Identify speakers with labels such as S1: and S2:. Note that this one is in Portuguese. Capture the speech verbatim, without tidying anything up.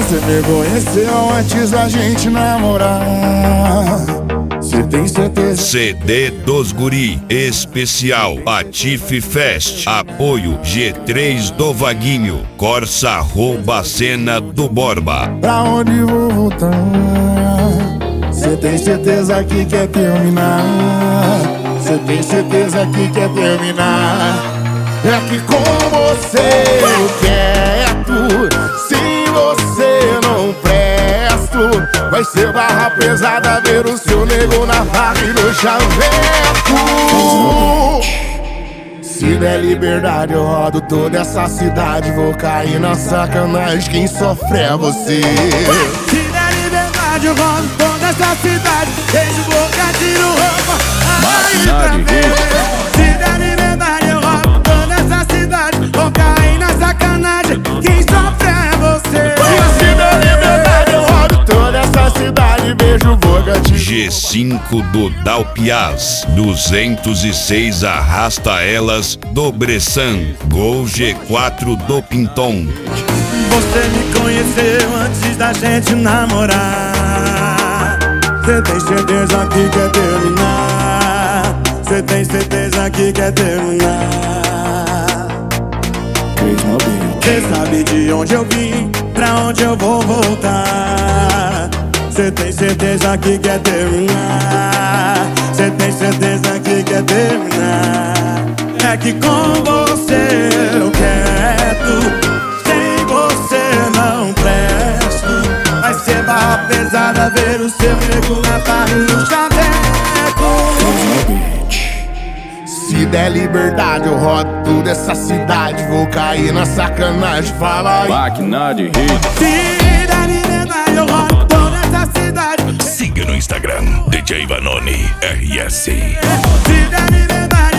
S1: Você me conheceu antes da gente namorar. Cê tem certeza?
S2: C D dos Guri Especial Patife Fest. Apoio G três do Vaguinho. Corsa rouba a cena do Borba.
S1: Pra onde vou voltar? Cê tem certeza que quer terminar? Cê tem certeza que quer terminar? É que com você eu quero. Se você não presto, vai ser barra pesada ver o seu nego na barra e no chaveco. Se der liberdade eu rodo toda essa cidade. Vou cair na sacanagem, quem sofre é você.
S3: Se der liberdade eu rodo toda essa cidade. Beijo, boca, tiro roupa,
S4: Máquina de Hits.
S3: Se der liberdade eu rodo toda essa cidade. Vou cair na sacanagem, quem sofre é você.
S1: Se der liberdade eu rodo toda essa cidade. Beijo, boca, tiro
S2: G cinco do Dalpiaz. duzentos e seis Arrasta Elas do Bressan. Gol G quatro do Pinton.
S3: Você me conheceu antes da gente namorar. Cê tem certeza que quer terminar? Cê tem certeza que quer terminar? Cê sabe de onde eu vim, pra onde eu vou voltar. Cê tem certeza que quer terminar? Cê tem certeza que quer terminar? É que com você eu quero. Sem você não presto. Vai ser barra pesada ver o seu nego na barra e no chaveco.
S1: Se der liberdade eu rodo toda essa cidade. Vou cair na sacanagem, fala aí.
S4: Máquina de Hits.
S3: Se der liberdade eu rodo toda essa cidade.
S2: Siga no Instagram D J Vanoni R S.
S3: Se der liberdade